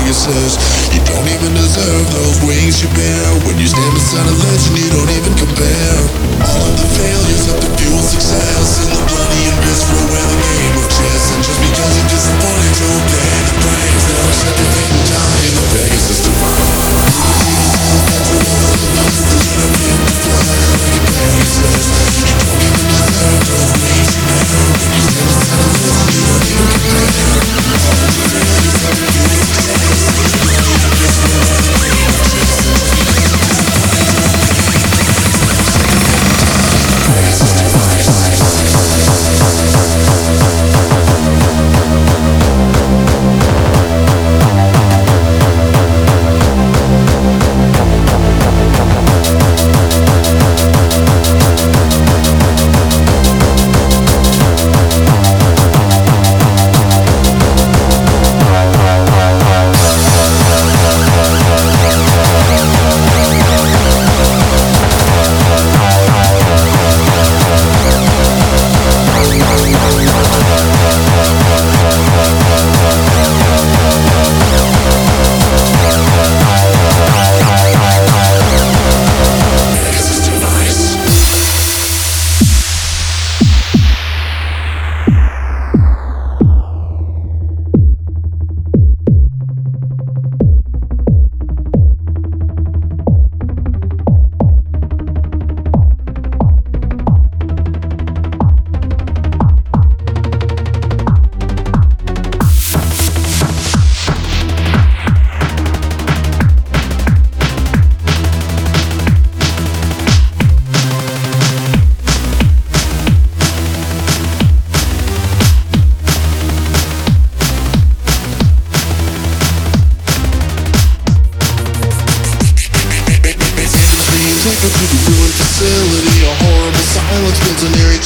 Pegasus. You don't even deserve those wings you bear. When you stand beside a legend, you don't even compare. All of the failures have to fuel success. In the bloody abyss, we're the game of chess. And just because you're disappointed, you'll pay the price. Now accept your fate and die in the Pegasus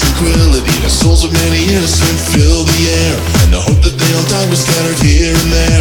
souls of many innocent fill the air, and the hope that they'll die was scattered here and there.